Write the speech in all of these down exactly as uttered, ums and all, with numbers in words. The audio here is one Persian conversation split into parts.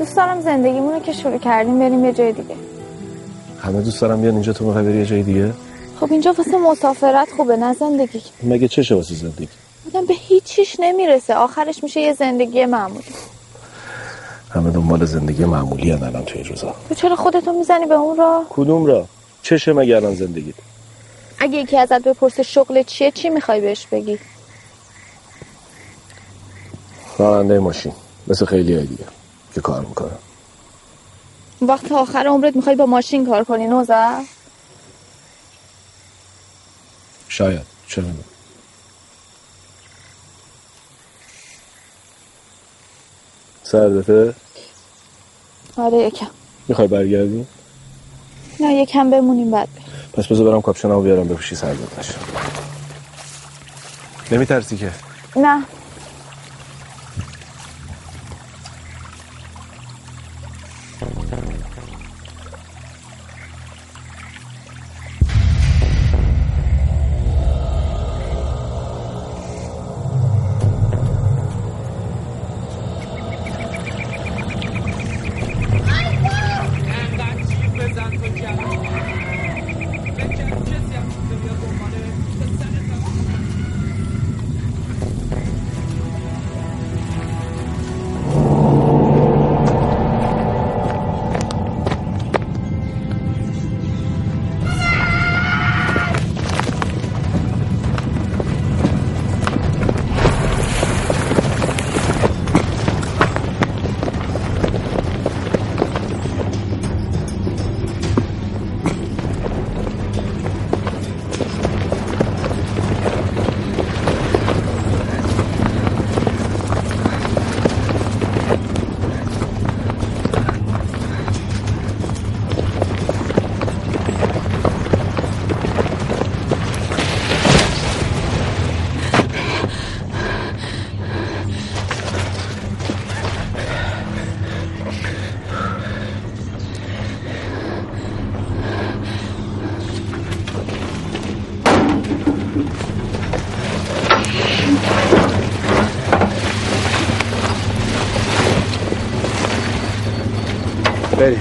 دوست دارم زندگیمونو که شروع کردیم بریم یه جای دیگه. همه دوست دارم بیان اینجا، تو میخوای بری یه جای دیگه؟ خب اینجا واسه مسافرت خوبه نه زندگی. مگه چشه واسه زندگی؟ آدم به هیچ چیش نمیرسه، آخرش میشه یه زندگی معمولی. همه دنبال زندگی معمولی ان الان توی روزا. تو چرا خودتو میزنی به اون راه؟ کدوم راه؟ چشه مگه الان زندگی؟ اگه یکی ازت بپرسه شغل چیه، چی میخوای بهش بگی؟ راننده ماشین، مثل خیلی های دیگه که کار میکنه. وقت آخر عمرت میخوای با ماشین کار کنی نوزر؟ شاید، چرا نه؟ سردته؟ آره یکم. میخوای برگردیم؟ نه یکم بمونیم بعد بریم. پس بذار برم کاپشنمو بیارم بپوشی سردت نشه. نمیترسی که؟ نه. بریم.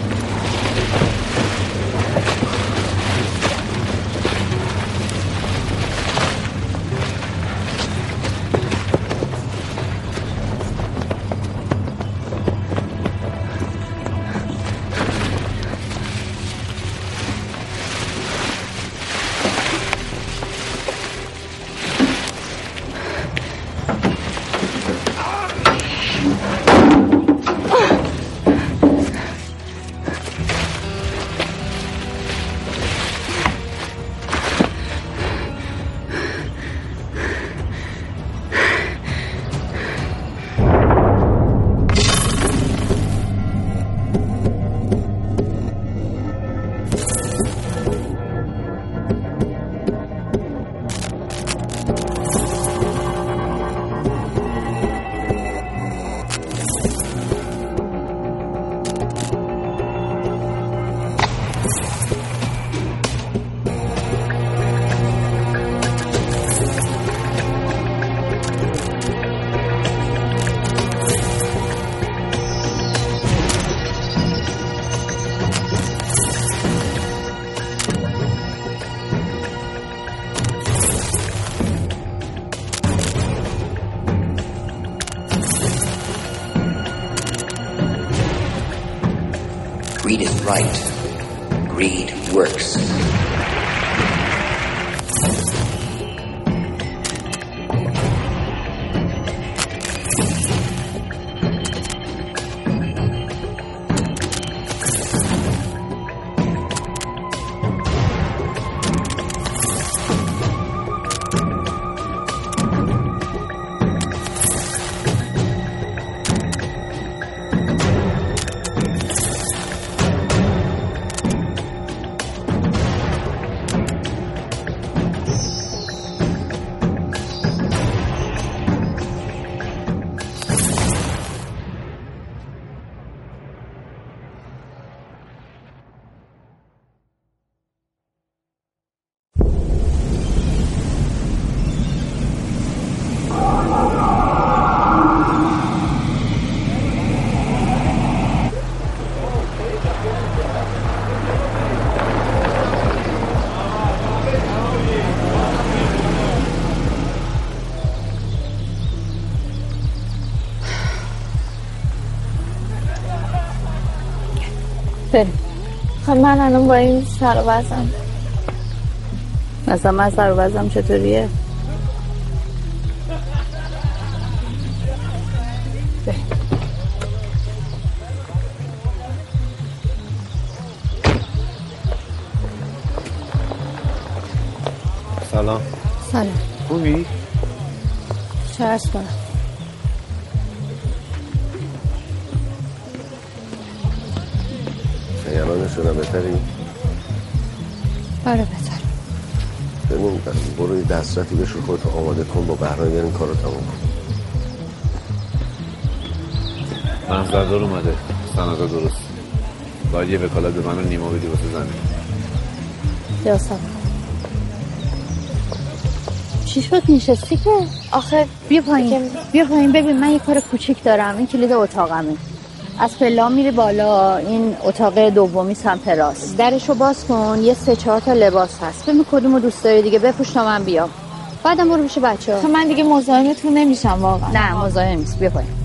Greed is right. Greed works. بریم. خب من الان با این سر و وضعم مثلا من سر و وضعم چطوریه؟ بریم. سلام. سلام. خوبی؟ چه عرض کنم؟ یعنی شدم بهتری؟ آره بهتر. ببین برو یه دسترتی بشو خودتو آماده کن با بهرام این کار رو تموم کن. محضردار اومده سندا درست باید یه وکالت به من و نیما بدی واسه زمین. یاسم چی شد نشستی که؟ آخه بیا پایین بیا پایین ببین من یه کار کوچیک دارم. این کلید اتاقمه. از پلا میری بالا. این اتاق دومی سمت راست. درشو باز کن. یه سه چهار تا لباس هست. ببین کدومو دوست داری دیگه بپوش تا من بیام. بعدم برو پیش بچه‌ها. خب من دیگه مزاحمتون نمیشم واقعا. نه مزاحم نیست. بیا پایین.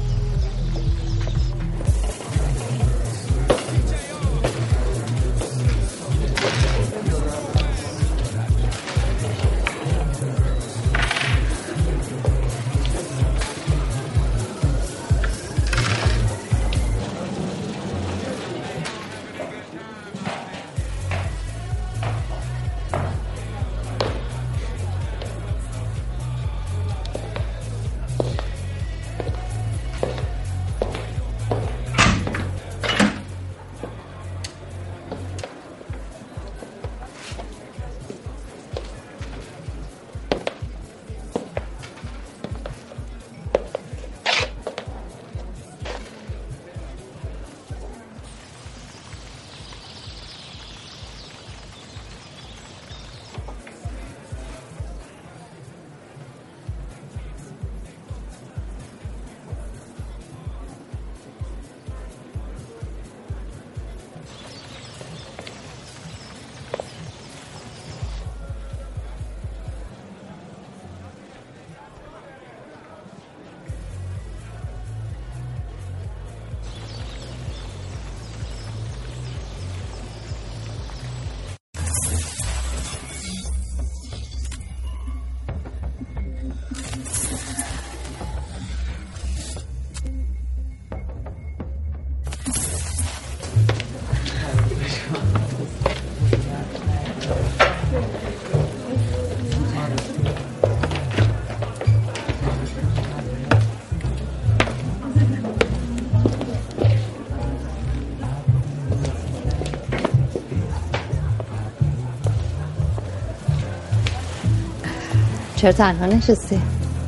چرا تنها نشستی؟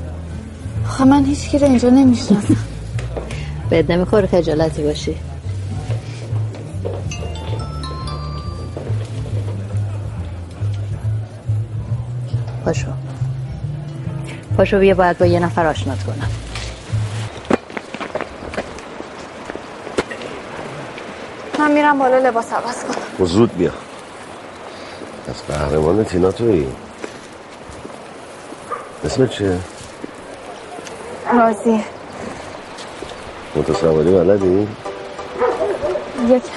خب من هیچ کی رو اینجا نمیشناسم. بهت نمیخوره خجالتی باشی. پاشو پاشو بیا باید با یه نفر آشنات کنم. من میرم بالا لباس عوض کنم. زود بیا. از قهرمان تینا تویی. اسمت چیه؟ راضیه. متسواری بلدی؟ یکم.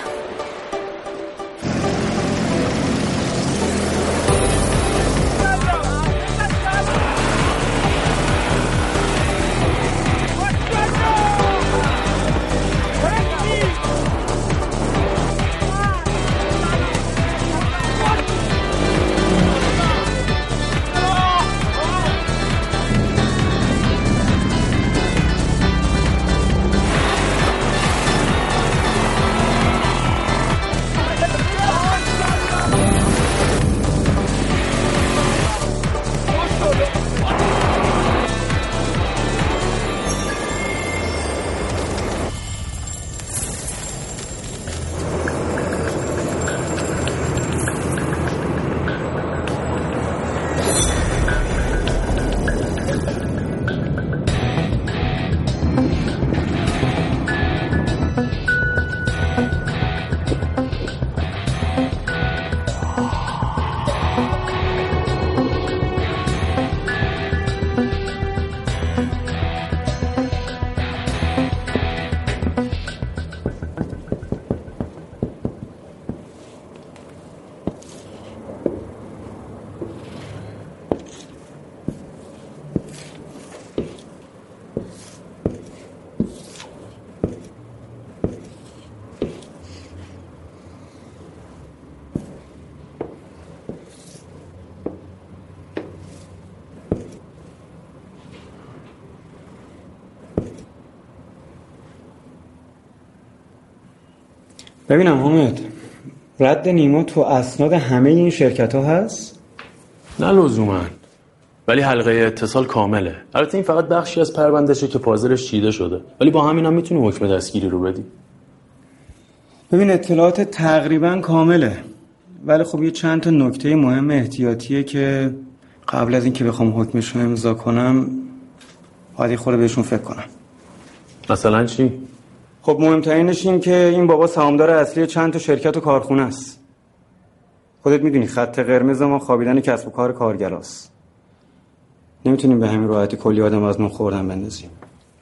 ببینم حامد، رد نیما تو اسناد همه این شرکت ها هست؟ نه لزوما، ولی حلقه اتصال کامله. البته این فقط بخشی از پروندهشه که پازلش چیده شده، ولی با همین هم میتونی حکم دستگیری رو بدی. ببین اطلاعات تقریبا کامله، ولی خب یه چند تا نکته مهم احتیاطیه که قبل از اینکه بخوام حکمش رو امضا کنم باید خورده بهشون فکر کنم. مثلا چی؟ خب مهمترینش این که این بابا سهامدار اصلی چند تا شرکت و کارخونه است. خودت میدونی خط قرمز ما خوابیدن کسب و کار کارگراست. نمیتونیم به همین راحتی کلی آدم از نون خوردن بندازیم.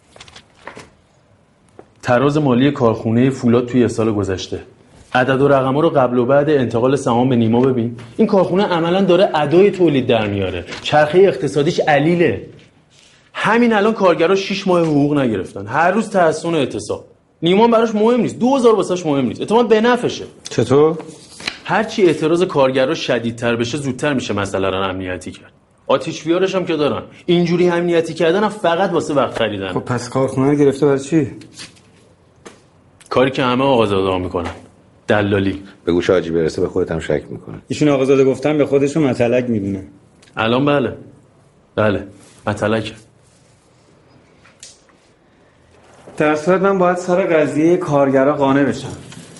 تراز مالی کارخونه فولاد توی سال گذشته، عدد و رقم‌ها رو قبل و بعد انتقال سهام به نیما ببین. این کارخونه عملاً داره ادای تولید در میاره، چرخه اقتصادیش علیله. همین الان کارگرها شش ماه حقوق نگرفتن، هر روز تحسن اعتصاب. نیما براش مهم نیست، دو هزار واسش مهم نیست، اتفاقاً به نفعشه. چطور؟ هرچی اعتراض کارگرها شدیدتر بشه زودتر میشه مسئله رو امنیتی کرد. آتش بیارش هم که دارن. اینجوری امنیتی کردن هم فقط واسه وقت خریدن. خب پس کارخونه رو گرفته برای چی؟ کاری که همه آقازاده‌ها میکنن، دلالی. به گوش حاجی برسه به خودت هم شک میکنه. ایشون آقازاده گفتن به خودشون متلک میدونه. الان بله بله متلک. در صورت من باید سر قضیه کارگرها قانع بشم.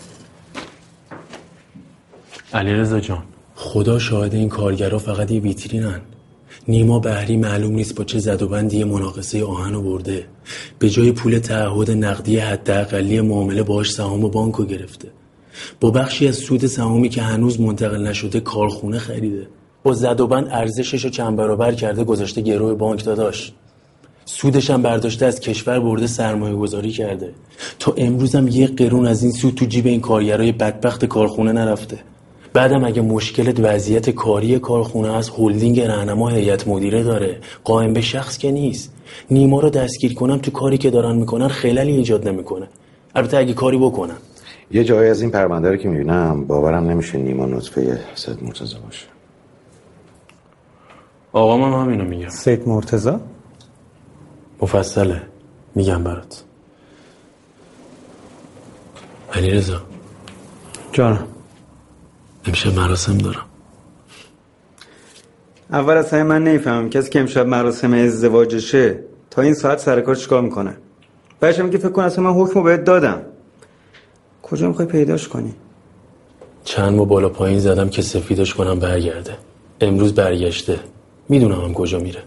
علیرضا جان، خدا شاهد این کارگرها فقط یه ویترینن. نیما بهری معلوم نیست با چه زد و بندی مناقصه آهن رو برده. به جای پول تعهد نقدی حداقلی معامله باهاش سهام بانکو گرفته. با بخشی از سود سهامی که هنوز منتقل نشده کارخونه خریده. با زد و بند ارزشش رو چند برابر کرده گذاشته گروه بانک داداش. سودش هم برداشته از کشور برده سرمایه گذاری کرده. تا امروز هم یه قرون از این سود تو جیب این کارگرای بدبخت کارخونه نرفته. بعدم اگه مشکلت وضعیت کاری کارخونه از هلدینگ راهنما هیئت مدیره داره، قائم به شخص که نیست. نیما رو دستگیر کنم تو کاری که دارن میکنن خللی ایجاد نمیکنه. البته اگه کاری بکنن. یه جایی از این پرونده رو که میبینم باورم نمیشه نیما نطفه سید مرتضی باشه. آقا من همینو میگم. سید مرتضی؟ مفصله میگم برات. علیرضا جانم، امشب مراسم دارم. اول از همه من نمیفهمم کسی که امشب مراسم ازدواجشه تا این ساعت سر کار چیکار میکنه. بعدش هم که فکر کن اصلا من حکمو بهت دادم. کجا میخوای پیداش کنی؟ چند ما بالا پایین زدم که سفیدش کنم برگرده. امروز برگشته. میدونم هم کجا میره.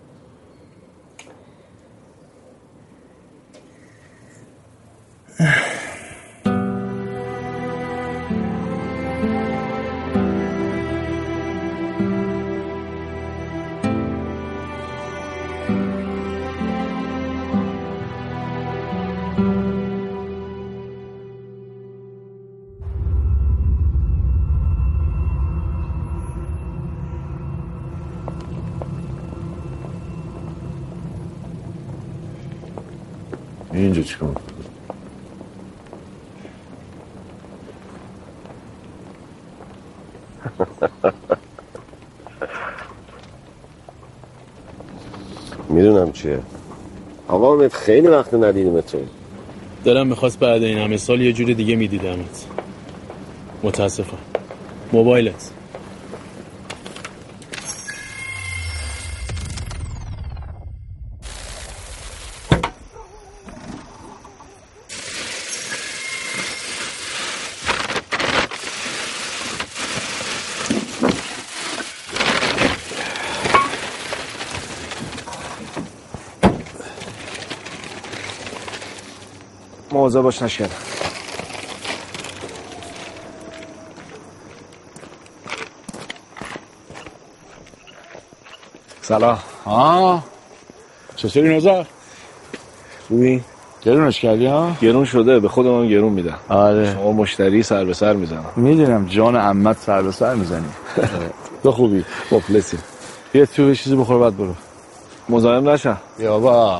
اینجا چیکار؟ میدونم چیه. آقا امید خیلی وقت ندیدیم تو. دلم میخواست بعد این همه سال یه جور دیگه میدیدمت. متاسفم. موبایلت. مواظب باش نشکنم. سلام. ها چطوری نوزر؟ خوبی؟ گرونش کردی ها؟ گرون شده، به خودمون گرون میدم. آره شما مشتری سر به سر میزنم. میدونم جان عمت سر به سر میزنی. تو خوبی؟ مفلسی. بیا تو یه چیزی بخور بعد برو. مزاحم نشم. یا با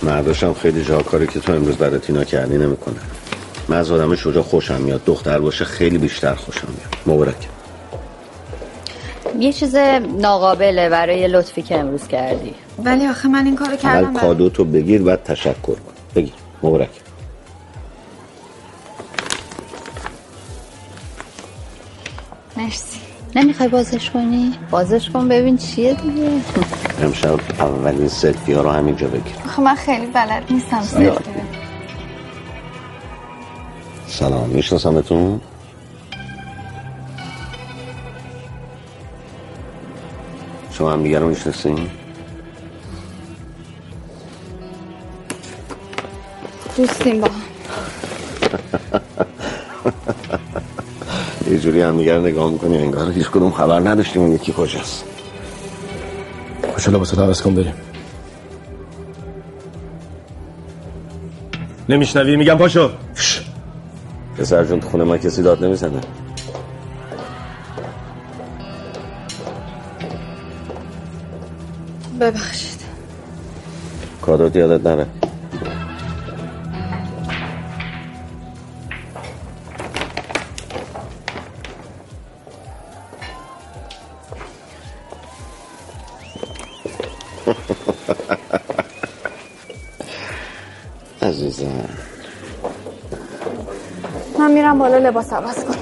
مرداشم خیلی جا کاری که تو امروز برات اینا کردی نمیکنه. من از آدم شجاع خوشم میاد، دختر باشه خیلی بیشتر خوشم میاد. مبارک. یه چیز ناقابله برای لطفی که امروز کردی. ولی آخه من این کارو کردم. اول کادو تو بگیر بعد تشکر کن. بگیر. مبارک. مرسی. نمیخوای بازش کنی؟ بازش کن ببین چیه دیگه. امشب اولین سلفی ها رو همینجا بگیر. آخه من خیلی بلد نیستم سلفی. سلام، میشناسمتون؟ شما هم دیگر رو میشناسین؟ دوستیم با هم. یه جوری هم دیگر نگاه میکنی انگار هیچ کدوم خبر نداشتیم اون یکی کجاست. پاشو لباسات عوض کن بریم. نمیشنوی میگم پاشو. پسر جون تو خونه ما کسی داد نمیزنه. ببخشید. کادوت یادت نره. عزیزم من میرم بالا لباس عوض کنم.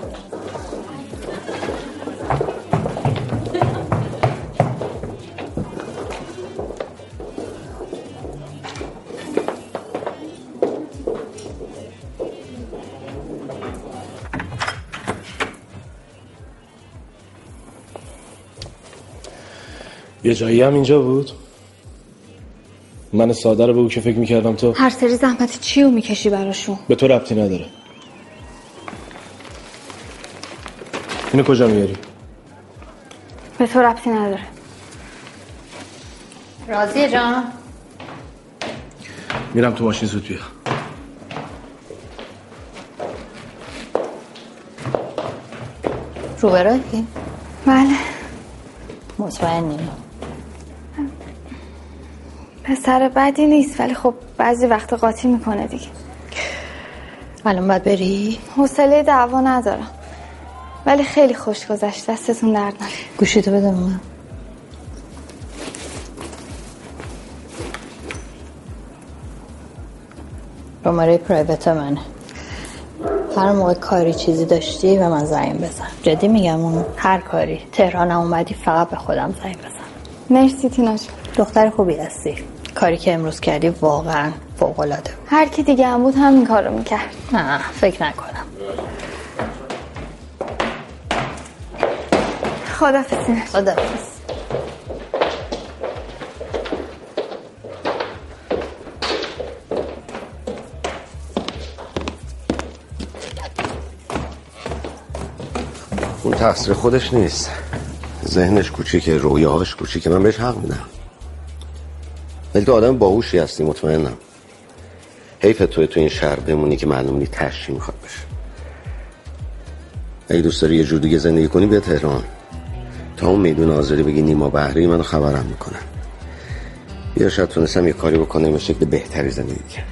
یه جایی هم اینجا بود. من ساده رو به او که فکر میکردم تو هر سری زحمت چیو میکشی براشون؟ به تو ربطی نداره. اینو کجا میاری؟ به تو ربطی نداره. راضیه جان؟ میرم تو ماشین زود بیا. روبرایی؟ بله. مطمئنی؟ پسر بدی نیست ولی خب بعضی وقت قاطی میکنه دیگه. الان باید بری؟ حوصله دعوا ندارم ولی خیلی خوش گذشت. دستتون درد نکنه. گوشیتو بده من. شماره پرایوت منه. هر موقع کاری چیزی داشتی به من زنگ بزن. جدی میگم اون هر کاری تهران اومدی فقط به خودم زنگ بزن. مرسی تینا جون. دختر خوبی هستی. کاری که امروز کردی واقعا فوق‌العاده. هر کی دیگه هم بود همین کارو میکرد. نه فکر نکنم. خداحافظ تینا. خداحافظ. اون تقصیر خودش نیست. ذهنش کوچیکه، رویاهاش کوچیکه، من بهش حق میدم. ولی تو آدم باهوشی هستی مطمئنم. حیف توی تو این شهر بمونی که معلوم نیست تشی میخواد بشه. اگه دوست داری یه جور دیگه زندگی کنی بیا تهران. تا اون میدون آذری بگی نیما بهری منو خبرم میکنن. بیا شاید تونستم یه کاری بکنم به شکل بهتری زندگی کنم.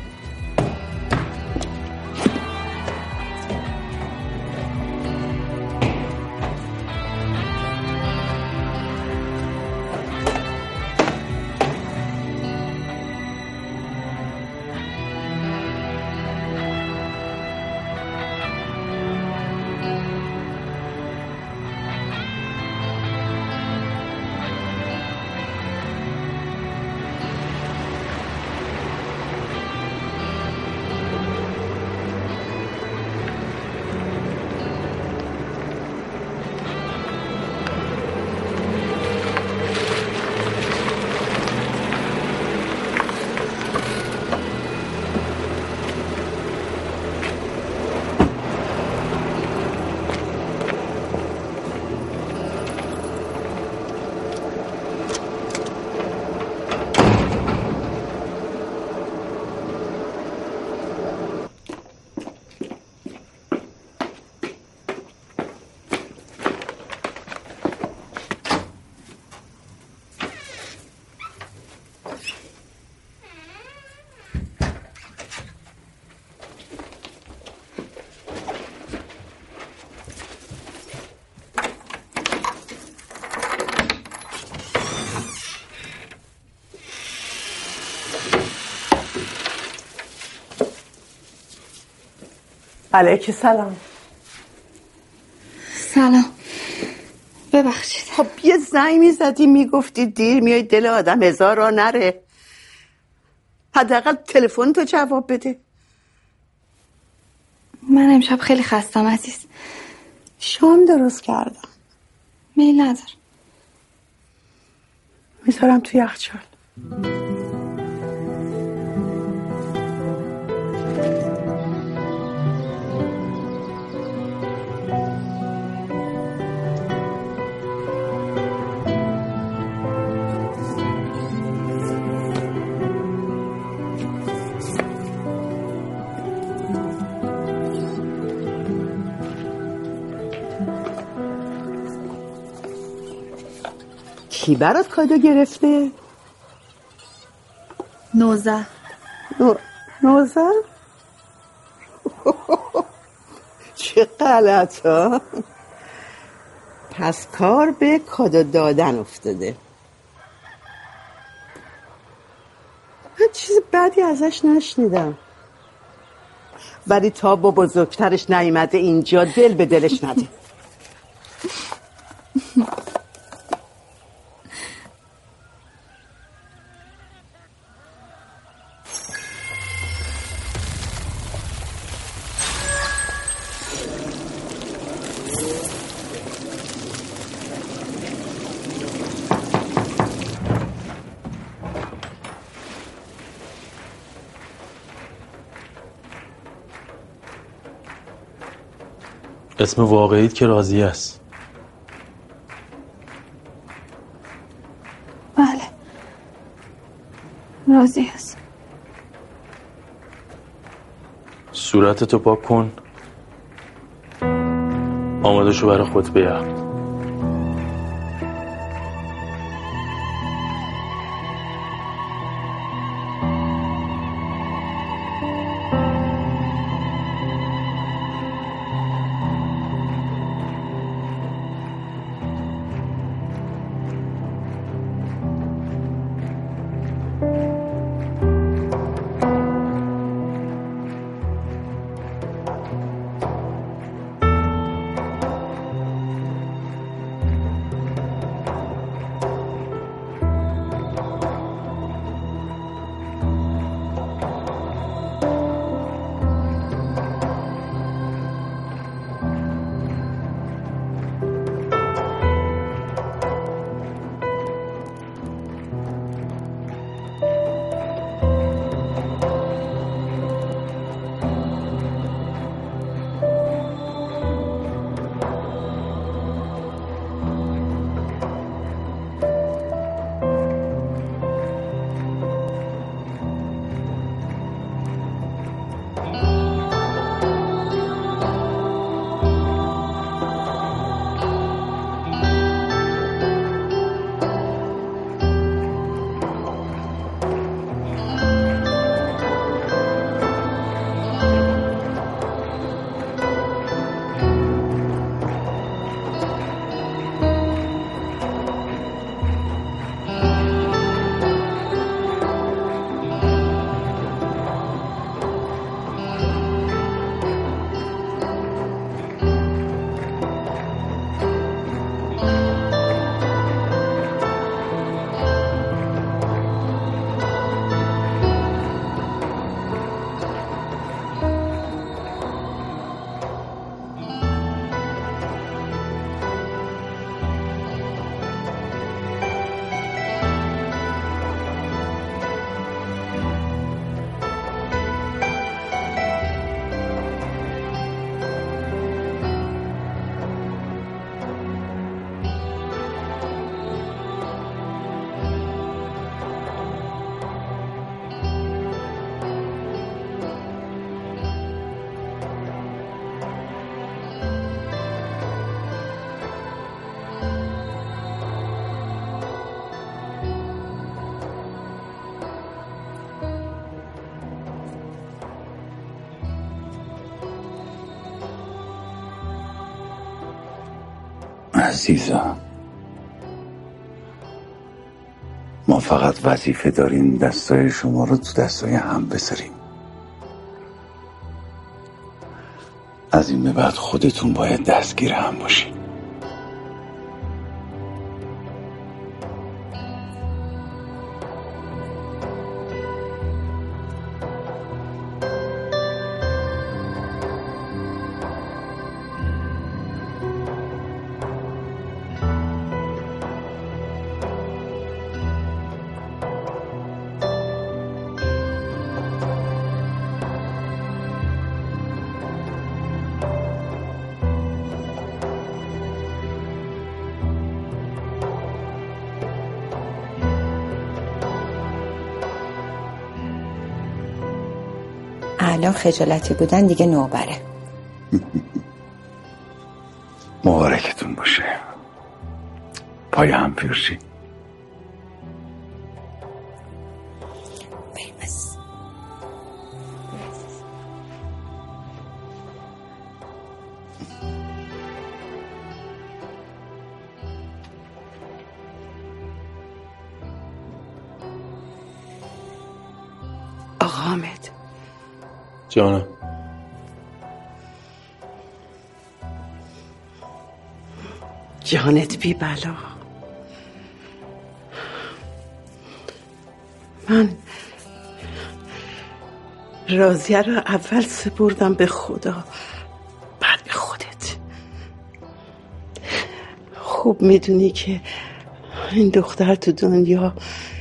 علیک سلام. سلام. ببخشید. خب یه زنگ میزدی میگفتی دیر میای، دل آدم هزار را نره. حداقل تلفن تو جواب بده. من امشب خیلی خستم عزیز. شام درست کردم. میل ندار. میذارم تو یخچال. کی برات کادو گرفته؟ نوزه. نو... نوزه؟ چه غلط ها. پس کار به کادو دادن افتاده. من چیز بدی ازش نشنیدم، ولی تا با بزرگترش نیامده اینجا دل به دلش نده. اسم واقعیت که راضی است. بله راضی است. صورتتو پاک کن، آماده شو برای خطبه عقد. عزیزم، ما فقط وظیفه داریم دستای شما رو تو دستای هم بذاریم. از این به بعد خودتون باید دستگیر هم باشین. الان خجالتی بودن دیگه نوبره. مبارکتون باشه. پای هم پیرشی. بس. آقا حامد جانم. جانت بی بلا. من راضیه رو اول سپردم به خدا، بعد به خودت. خوب میدونی که این دختر تو دنیا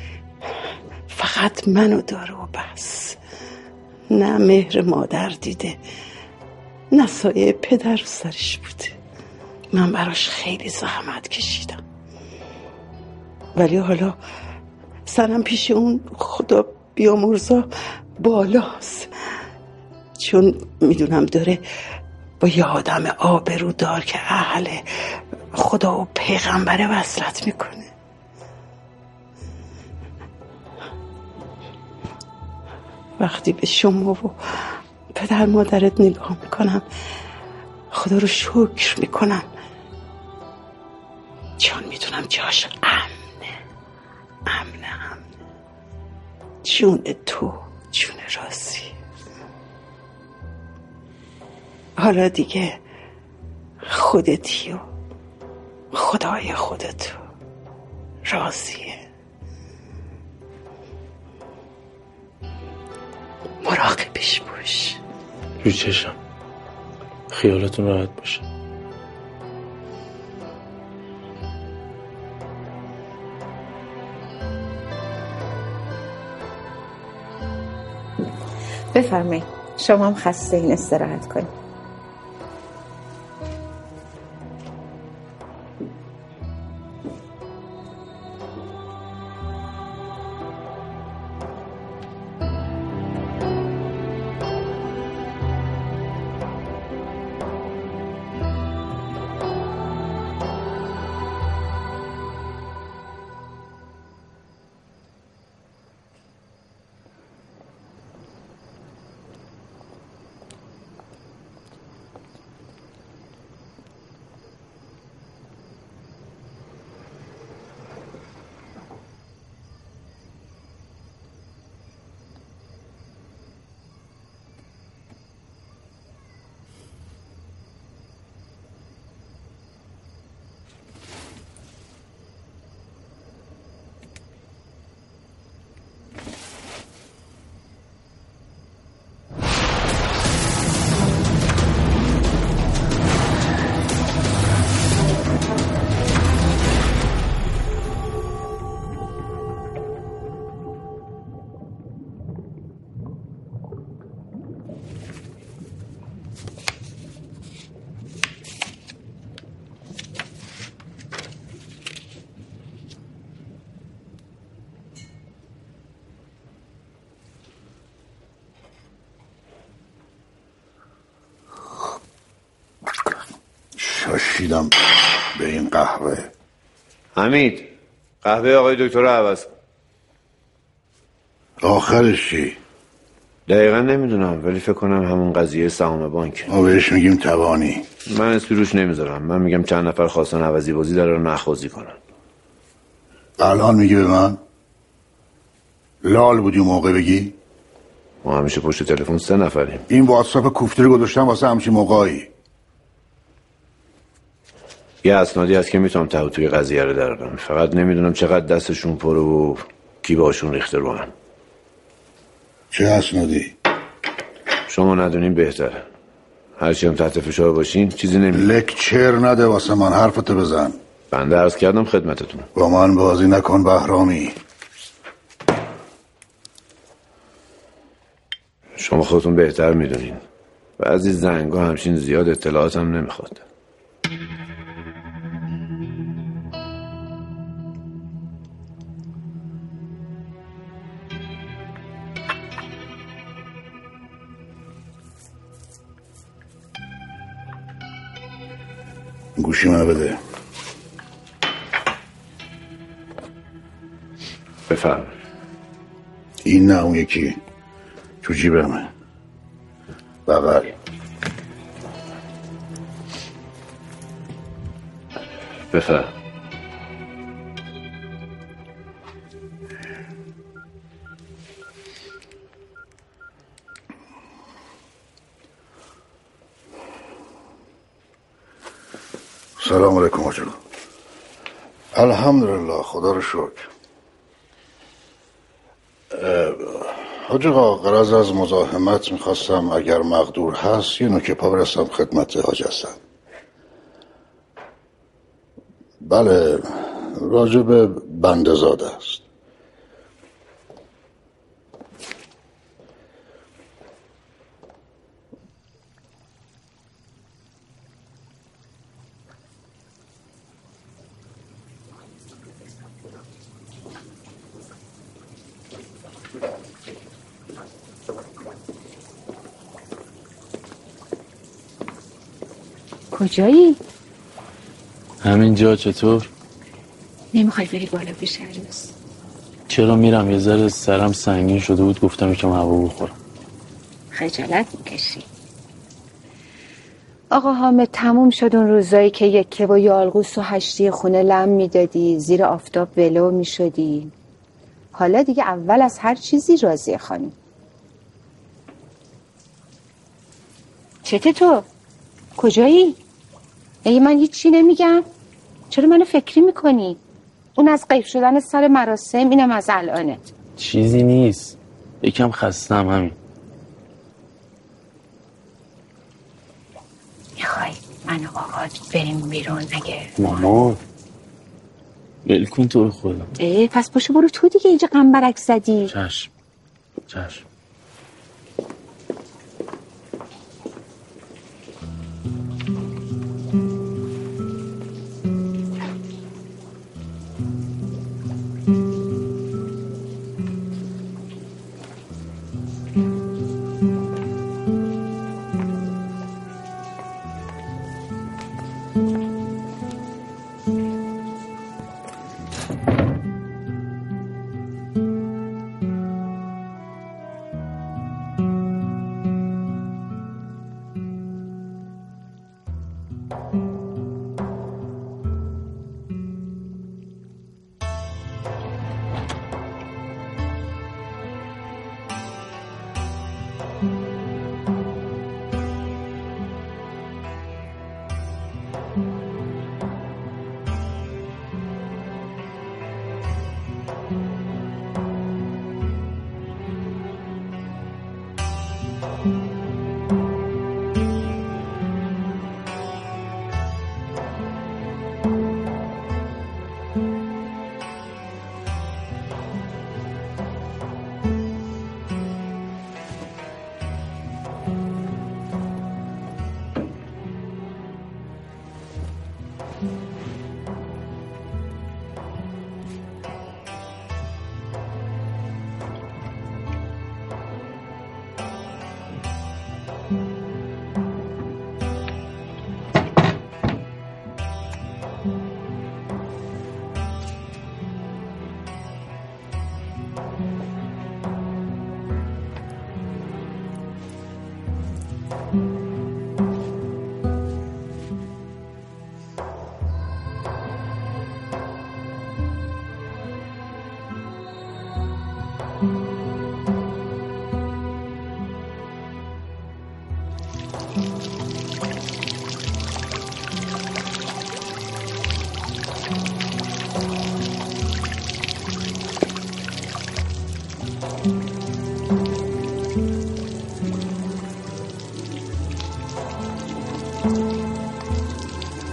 فقط منو داره و بس. نه مهر مادر دیده، نه سایه پدر سرش بوده. من براش خیلی زحمت کشیدم، ولی حالا سرم پیش اون خدا بیامرزا بالاست، چون میدونم داره با یه آدم آبرودار که اهل خدا و پیغمبر وصلت میکنه. وقتی به شما و پدر مادرت نگاه میکنم خدا رو شکر میکنم، چون میدونم جاش امنه امنه امنه. جون تو جون راضی. حالا دیگه خودتی و خدای خودتو راضیه. مراقبش باش. رو چشم. خیالتون راحت باشه. بفرمایید. شما هم خسته این استراحت کنید. شاشیدم به این قهوه. حمید، قهوه آقای دکتر رو عوض کن. آخرش چی؟ دقیقا نمیدونم، ولی فکر کنم همون قضیه سهام بانک. ما بهش میگیم توانی. من اسمی روش نمیذارم. من میگم چند نفر خواستن عوضی بازی داره رو نخوازی کنن. الان میگی به من لال بودی موقع بگی؟ ما همیشه پشت تلفن سه نفریم. این واتساپ کوفتی رو گذاشتم واسه همچین موقعی. یه اسنادی هست که میتونم ته توی قضیه رو درارم، فقط نمیدونم چقدر دستشون پره و کی باشون ریخته رو هم. چه اسنادی؟ شما ندونین بهتره. هرچی هم تحت فشار باشین چیزی نمیدونم. لکچر نده واسه من، حرفتو بزن. بنده عرض کردم خدمتتون. با من بازی نکن بهرامی. شما خودتون بهتر میدونین. بعضی زنگا همشین زیاد اطلاعات هم نمیخواد. گوشی من بده. بفرم. این نه اون یکی تو جیبمه. بغل. بفرم. سلام علیکم آقا. الحمدلله، خدا رو شکر. حاج آقا غرض از مزاحمت میخواستم اگر مقدور هست یه نوک پا برسم خدمت حاج حسن. بله، راجب بنده زاده است. کجایی؟ همینجا. چطور؟ نمیخوای بری بالا پیش عروس؟ چرا میرم؟ یه ذره سرم سنگین شده بود، گفتم یکم هوا بخورم. خجالت میکشی. آقا حامد، تموم شد اون روزایی که یکه و یالقوس و هشتی خونه لم میدادی، زیر آفتاب ولو میشدی. حالا دیگه اول از هر چیزی راضیه خانم. چته تو؟ کجایی؟ اگه من هیچی نمیگم چرا منو فکری میکنی؟ اون از غیب شدن سر مراسم، اینم از الانت. چیزی نیست، یکم خستم همین. میخوای من و آقات بریم بیرون؟ اگه مامان ولکن تو رو خدا. اه پس پاشو برو تو دیگه، اینجا قنبرک زدی. چشم چشم.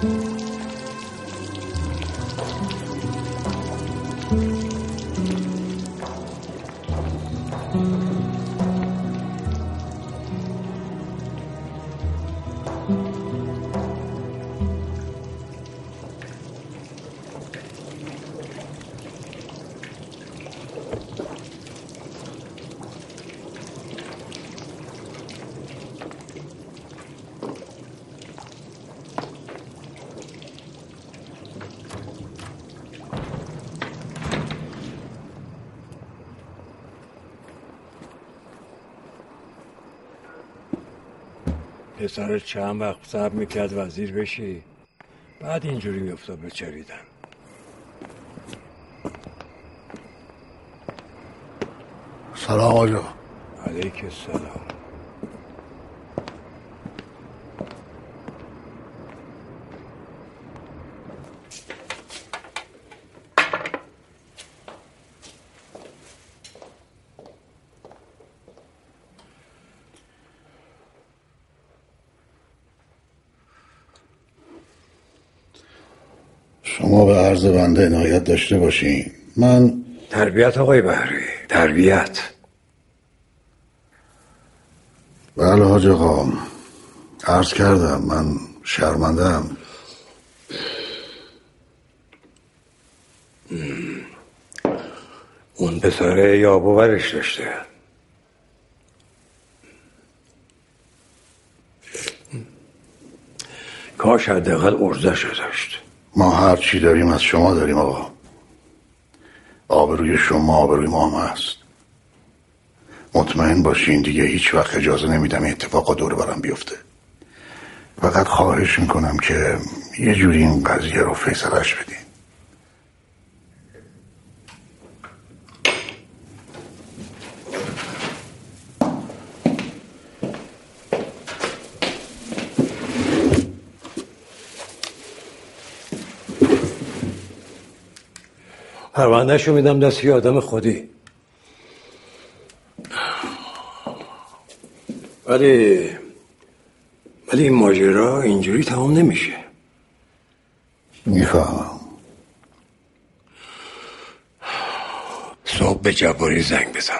پسر چند وقت صبر میکرد وزیر بشی، بعد اینجوری میافتاد به چریدن. سلام آجا. علیک السلام. شما به عرض بنده عنایت داشته باشین. من تربیت آقای بحری، تربیت. بله حاج آقا، عرض کردم من شرمندم. اون پسره یابوورش داشته. کاش حداقل ارزش داشت. ما هر چی داریم از شما داریم آقا. آبروی شما آبروی ما هم هست. مطمئن باشین دیگه هیچ وقت اجازه نمیدم این اتفاقا دور برم بیفته. فقط خواهش میکنم که یه جوری این قضیه رو فیصلش بدین. پروندهشو میدم دست یه آدم خودی. ولی ولی این ماجرا اینجوری تمام نمیشه. میفهمم. صبح به جباری زنگ بزن.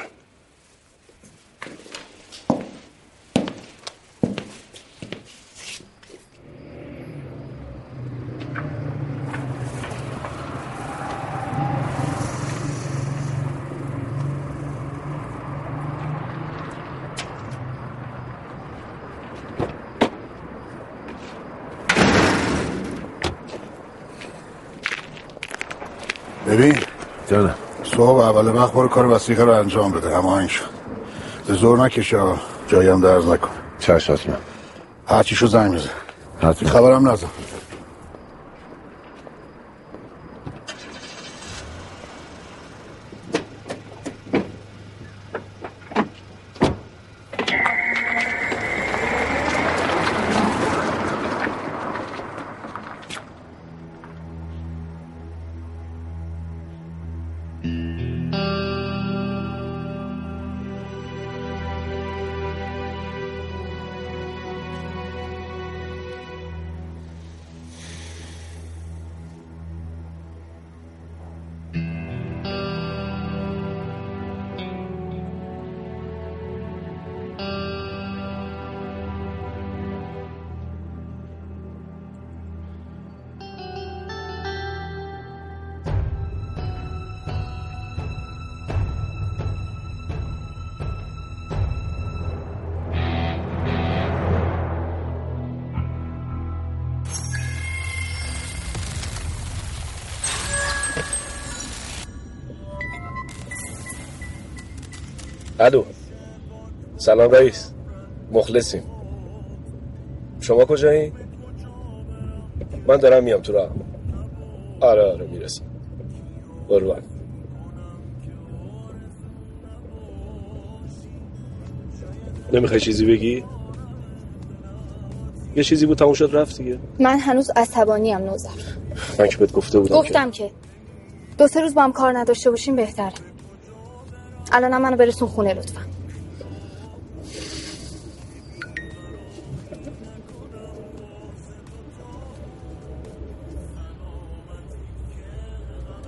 ببین جانم، صبح اول وقت برو کار وثیقه رو انجام بده. هماهنگ شد. به زور نکشه، جایی هم درز نکن. چشم حتما. هرچی شو زنگ بزن. حتما. خبرم نزن. الو، سلام رئیس، مخلصیم. شما کجایی؟ من دارم میام تو راه. آره آره میرسم. قربان. نمیخوای چیزی بگی؟ یه چیزی بود تموم شد رفت دیگه. من هنوز عصبانی ام نوزر. من که بهت گفته بودم. گفتم که, که دو سه روز با هم کار نداشته باشیم بهتره. الانم منو برسون خونه لطفا.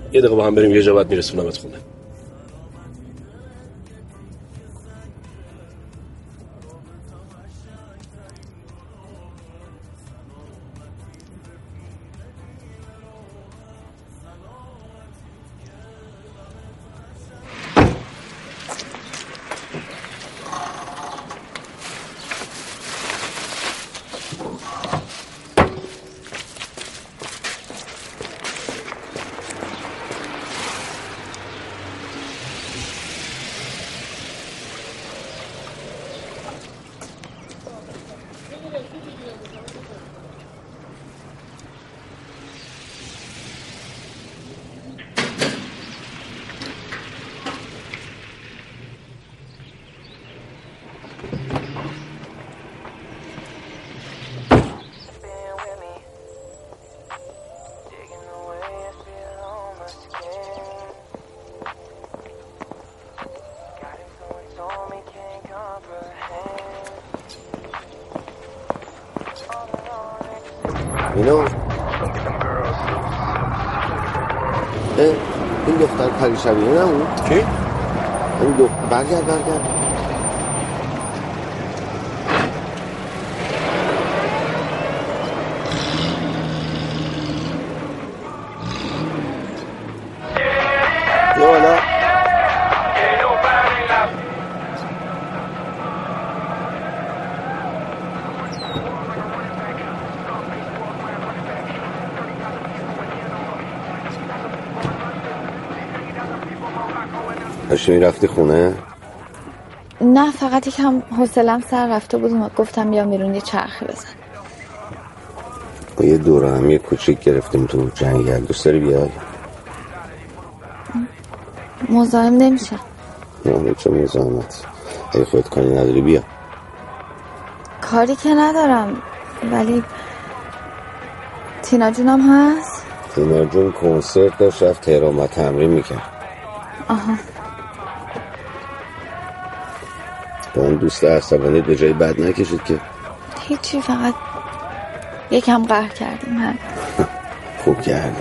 یه دقیقه با هم بریم یه جا بعد میرسونمت خونه. اینو این دختر پریشبیه نمون کی؟ این دختر برگرد برگرد یه والا داشتی میرفتی خونه؟ نه فقط یکم حوصله‌ام سر رفته بود، گفتم بیا میرون یه چرخی بزن. با یه دوره هم یه کوچیک گرفتیم تو جنگل، دوست داری بیای؟ مزاحم نمیشه. نه چه مزاحمت، اگه خودت کاری نداری بیا. کاری که ندارم ولی تینا جونم هست؟ تینا جون کنسرت داشت رفت تهران و تمرین میکرد. آها با اون دوست عصبانیت به جای بد نکشید که؟ هیچی، فقط یکم قهر کردیم. هم خوب کردیم.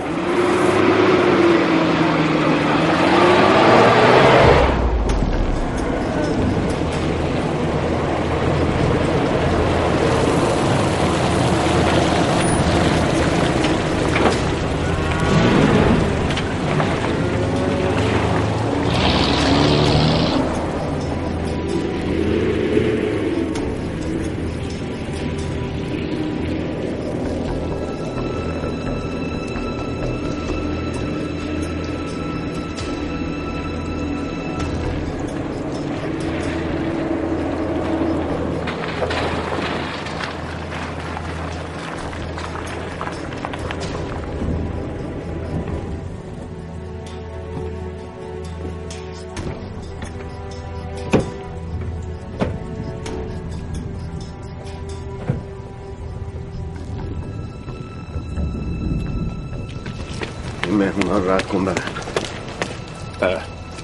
مهمون ها رد کن برن. بله.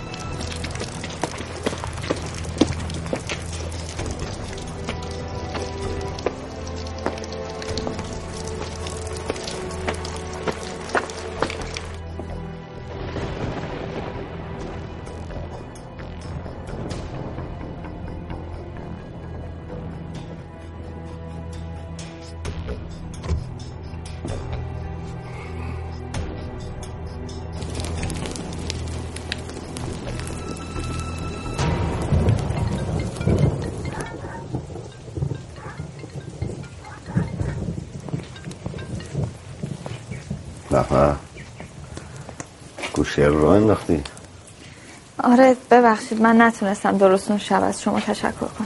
بفا گوشه رو انداختی؟ آره ببخشید من نتونستم درست اون شب از شما تشکر کنم.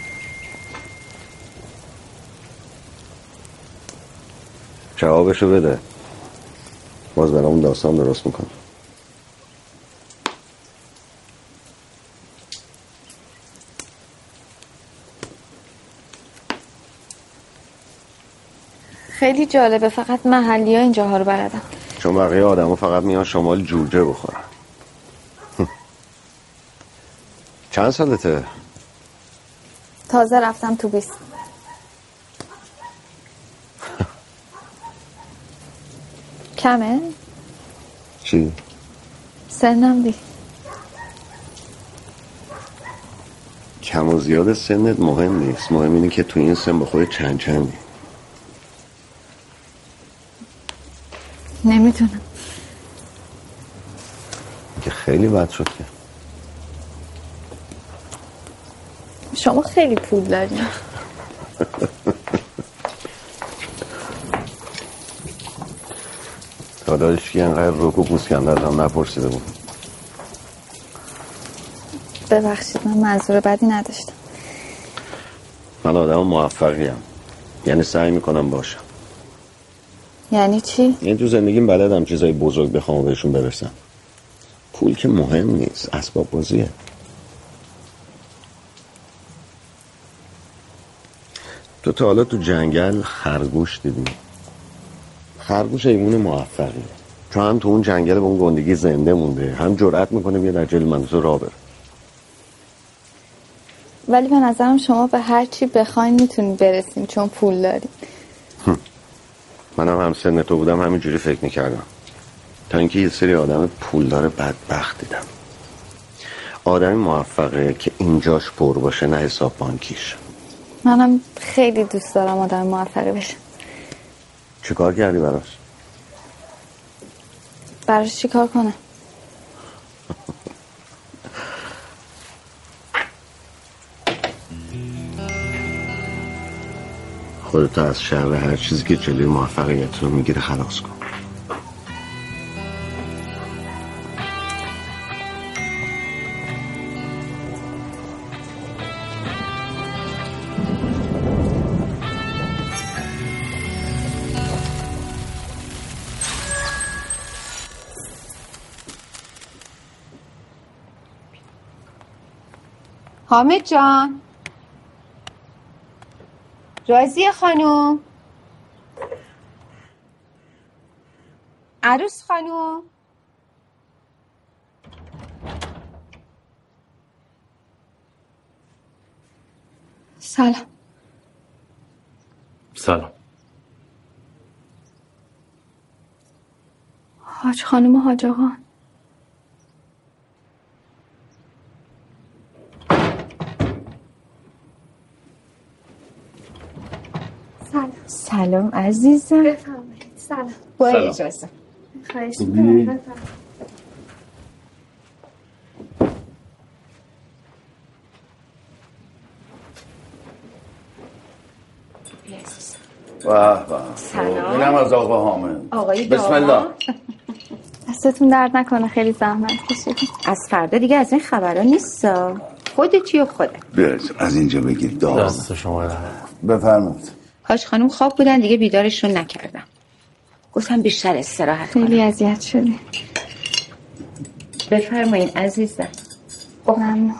جوابشو بده، باز برامون داستان درست میکنم. خیلی جالبه، فقط محلی ها اینجاها رو بلدم، چون بقیه آدم ها فقط میان شمال جوجه بخورن. چند سالته؟ تازه رفتم تو بیست. کمه؟ چی؟ سنم دیگه. کم و زیاد سنت مهم نیست، مهم اینه که تو این سن با خودت چند چندی. نمیتونم که خیلی بد شد که شما خیلی پول دارین. داداش که انقدر روک و بوسکنده ازم نپرسیده بود. ببخشید من منظور بدی نداشتم. من آدم موفقیم، یعنی سعی میکنم باشم. یعنی چی؟ یعنی تو زندگیم بلدم چیزای بزرگ بخوام و بهشون برسم. پول که مهم نیست، اسباب بازیه. تو تا حالا تو جنگل خرگوش دیدی؟ خرگوش حیوان موفقیه، چون هم تو اون جنگل به اون گندگی زنده مونده، هم جرأت میکنه بیاد در جلوی من تو راه بره. ولی به نظرم شما به هر چی بخواین میتونید برسیم چون پول دارید. منم هم سن تو بودم همینجوری فکر میکردم، تا اینکه یه سری آدم پولدار بدبخت دیدم. آدمی موفقه که اینجاش پر باشه، نه حساب بانکیش. منم خیلی دوست دارم آدم موفقه بشه. چه کار کردی براش؟ براش چی کار کنم؟ خودتو از شر هر چیزی که جلوی موفقیت رو میگیره خلاص کن. حامد جان، رازیه خانوم، عروس خانوم، سلام. سلام. حاج خانوم و حاج آقا. سلام. سلام عزیزم. بفرمایید. سلام. با اجازه. خواهش می‌کنم. به به. سلام. اینم از آقا حامد. آقای بسم الله. دستتون درد نکنه، خیلی زحمت کشیدید. از فردا دیگه از این خبرها نیست. خودتی و خودت. بیایید از اینجا بگیر داغ. دست شما در بفرمایید. حاج خانم خواب بودن دیگه بیدارشون نکردم. گفتم بیشتر استراحت کنم. خیلی اذیت شدی. بفرمایید عزیزم. ممنون.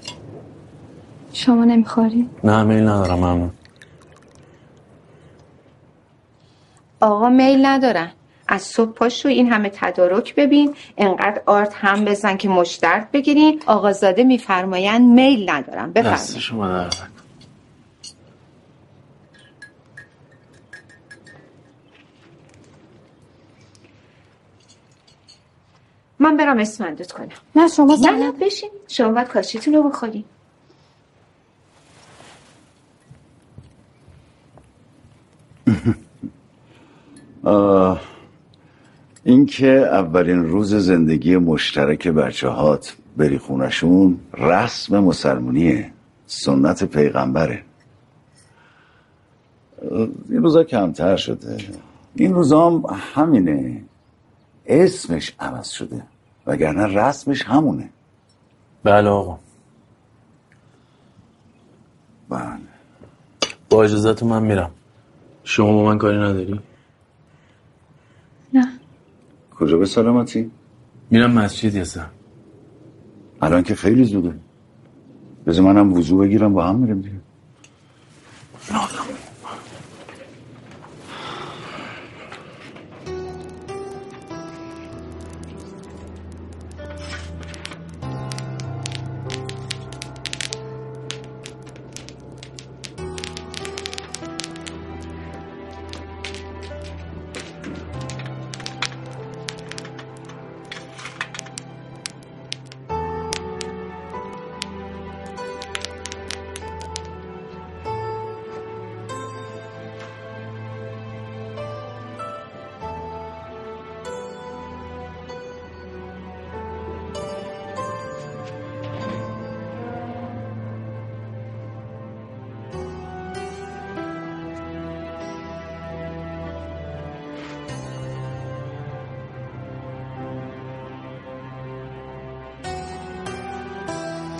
شما نمیخوری؟ نه میل ندارم. ممنون. آقا میل ندارن. از صبح پاشو این همه تدارک ببین، انقدر آرد هم بزن که مشترک بگیرین. آقازاده میفرماین میل ندارم. بفرمایید. دست شما در نکنه. من برم اسمندود کنم. نه شما نه نه بشین، شما باید کاشیتون رو بخورین. این که اولین روز زندگی مشترک بچه هات بری خونشون رسم مسلمونیه، سنت پیغمبره. این روزا کمتر شده، این روزا هم همینه، اسمش عوض شده وگرنه رسمش همونه. بله آقا. بله. با اجازهتون من میرم. شما با من کاری نداری؟ نه. کجا به سلامتی؟ میرم مسجد یه سر. الان که خیلی زوده، بذار منم وضو بگیرم با هم میریم دیگه.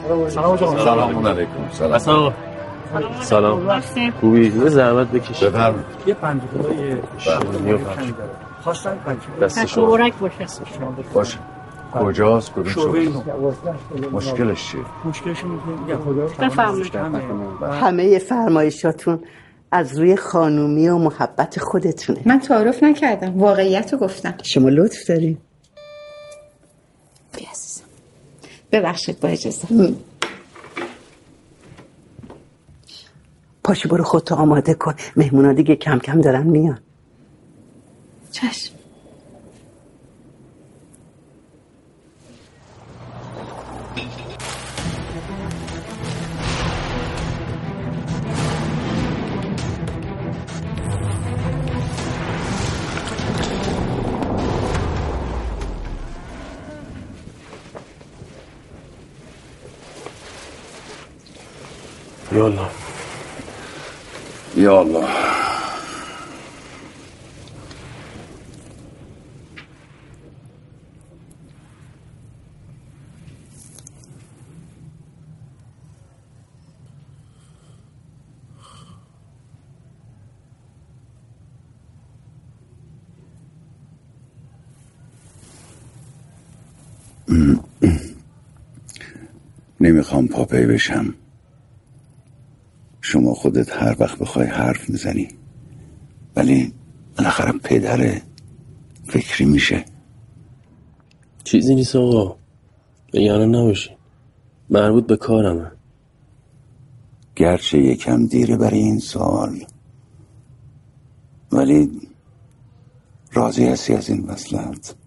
سلام سلام علیکم. سلام سلام. خوبی؟ یه زحمت بکشید. بفرمایید. یه پنج کیلوی شیرینی خواستن پنج دست شما باشه. کجاست؟ کدوم شما؟ مشکلش چیه؟ مشکلش میگه بفرمایید. همه فرمایشاتون از روی خانومی و محبت خودتونه. من تعارف نکردم، واقعیت رو گفتم. شما لطف دارین. بیا عزیزم. ببخشید با اجازه. پاشو برو خودتو آماده کن، مهمونا دیگه کم کم دارن میان. چشم. یا الله یا الله. نمیخوام پاپی بشم. شما خودت هر وقت بخوای حرف میزنی، ولی بالاخره پدره، فکری میشه. چیزی نیست آقا، نگران نباشی، مربوط به کارمه. گرچه یکم دیره برای این سوال، ولی راضی هستی از این وصلت؟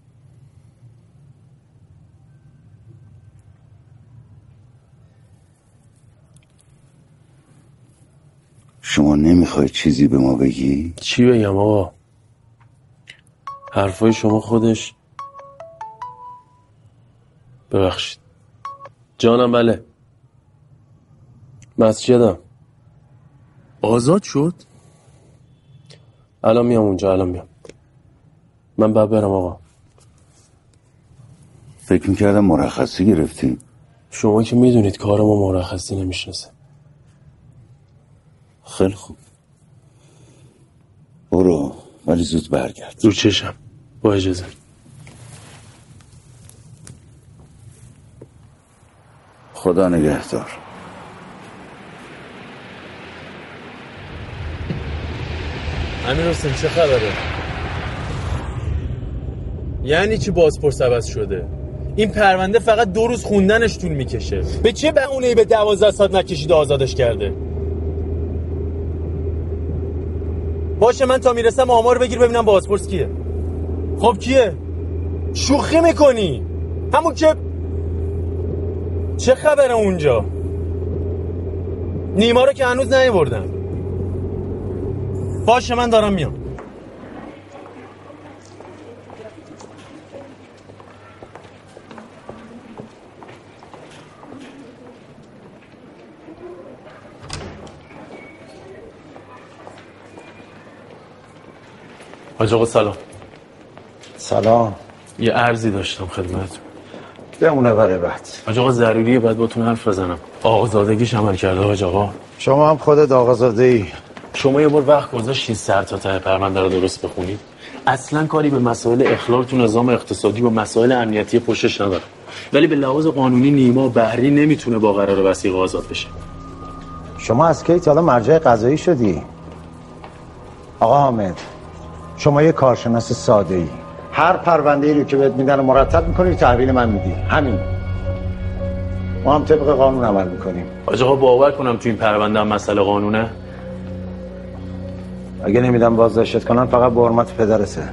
شما نمیخوای چیزی به ما بگی؟ چی بگم آقا؟ حرفای شما خودش. ببخشید جانم. بله مسجدم. آزاد شد؟ الان میام اونجا، الان میام. من باید برم آقا. فکر میکردم مرخصی گرفتیم. شما که میدونید کار ما مرخصی نمیشناسه. خیلی خوب، برو، ولی زود برگرد. رو چشم، با اجازه. خدا نگهدار. امیر حسین چه خبره؟ یعنی چی بازپرس عوض شده؟ این پرونده فقط دو روز خوندنش طول میکشه. به چه بهونه‌ای به دوازده ساعت نکشیده آزادش کرده؟ باشه من تا میرسم آمار بگیر ببینم بازپرس کیه. خب کیه؟ شوخی میکنی؟ همون که چه خبره اونجا؟ نیما رو که هنوز نیاوردن. باشه من دارم میام. حاج آقا سلام. سلام. یه عرضی داشتم خدمتتون. بمونه برای بعد. حاج آقا ضروریه بعد باتون حرف بزنم. آقازادگیش عمل کرده حاج آقا. شما هم خودت آقازاده ای. شما یه بار وقت گذاشتین سر تا ته پرونده رو درست بخونید؟ اصلا کاری به مسائل اخلال تو نظام اقتصادی و مسائل امنیتی پشتش نداره. ولی به لحاظ قانونی نیما بهری نمیتونه با قرار وثیقه آزاد بشه. شما از کی تا حالا مرجع قضایی شدی؟ آقا حامد، شما یه کارشناس ساده ای. هر پرونده‌ای رو که بهت میدن مرتب میکنی تحویل من میدی. همین. ما هم طبق قانون عمل میکنیم. حاج آقا باور کنم تو این پرونده هم مسئله قانونه. اگه نمیدم بازداشتت کنن فقط به حرمت پدرته.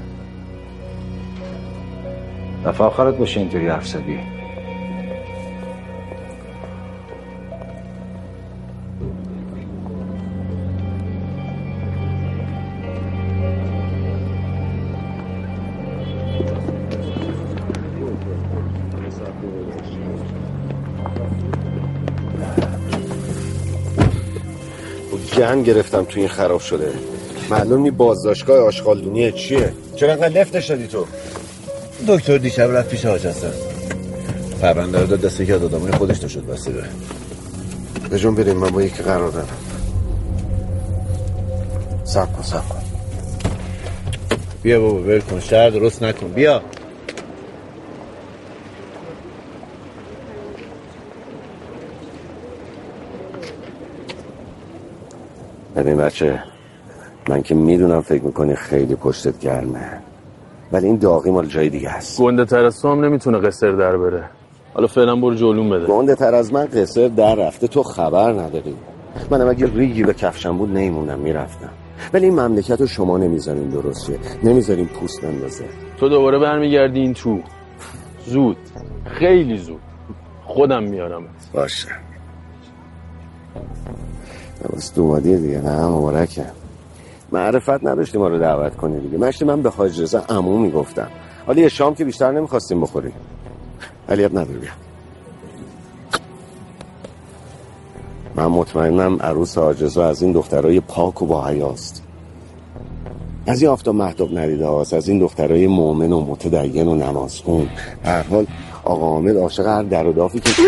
دفعه آخرت باشه اینطوری حرف زدی. گن گرفتم تو این خراب شده. معلوم نی بازداشتگاه آشغالدونیه چیه؟ چرا انقدر لفتش دادی تو؟ دکتر دیشب رفت پیش حاج حسن. پرونده رو داد دست یکی از آدمای خودش تا شد وسیله. به جون بریم، من با یکی قرار دارم. صبر کن صبر کن. بیا بابا ول کن، شهر درست نکن. بیا ببین بچه، من که میدونم فکر میکنی خیلی پشتت گرمه، ولی این داغی مال جای دیگه هست. گنده تر از تو هم نمیتونه قصر در بره. حالا فعلا برو جلوم بده. گنده تر از من قصر در رفته، تو خبر نداری. منم اگه ریگی به کفشم بود نیمونم میرفتم، ولی این مملکت رو شما نمیذارین درسته، نمیذارین پوست بندازه. تو دوباره برمیگردی این تو. زود، خیلی زود. خودم میارمت. باشه نوست اومدی دیگه. نه مبارکه. معرفت نداشتی ما رو دعوت کنی دیگه. مشتی من به حاج رضا عمو میگفتم، حالا یه شام که بیشتر نمیخواستیم بخوریم. علیت نداره. بیا. من مطمئنم عروس حاج رضا از این دخترای پاک و با حیاست، از این آفتاب مهتاب ندیده هاست، از این دخترای مؤمن و متدین و نمازخون. هر حال آقا حامد عاشق هر در و دافی که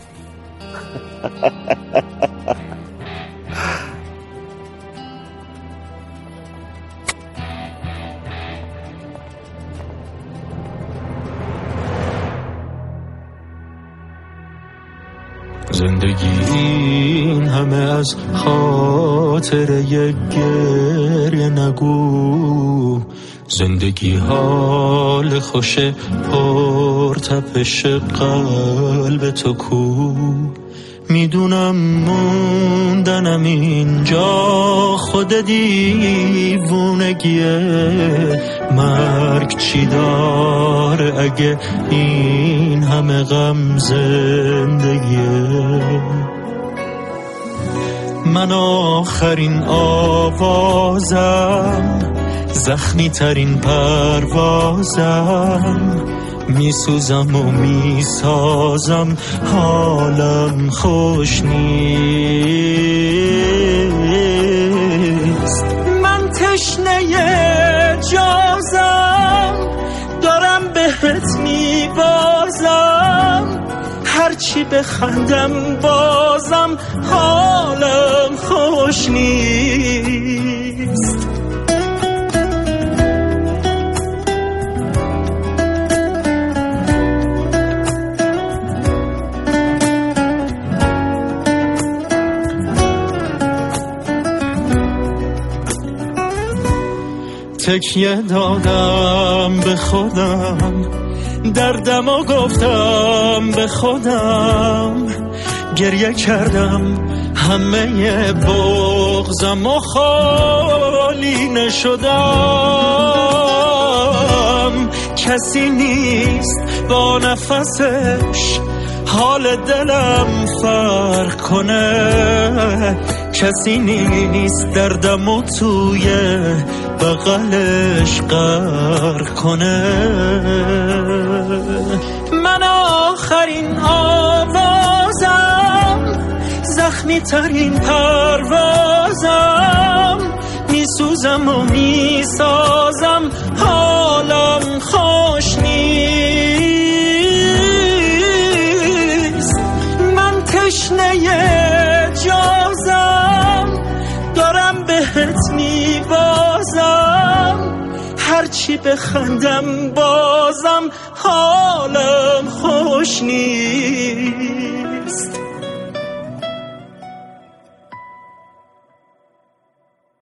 زندگی این همه از خاطر یک گریه نگو، زندگی حال خوش پر تپش قلب تو کو. میدونم موندنم اینجا خود دیوونگیه، مرگ چی داره اگه این همه غم زندگیه. من آخرین آوازم، زخمی ترین پروازم، میسوزم و میسازم، حالم خوش نیست. من تشنه جازم، دارم بهت میبازم، هرچی بخندم بازم، حالم خوش نیست. تکیه دادم به خودم، دردم و گفتم به خودم، گریه کردم همه بغضم و خالی نشدم. کسی نیست با نفسش حال دلم فرق کنه، کسی نیست دردم و توی بغلش غرق کنه. من آخرین آوازم، زخمی ترین پروازم، میسوزم و میسازم، حالم خوش نیست. من تشنه جازم، دارم بهت میبازم، هرچی بخندم بازم، حالم خوش نیست.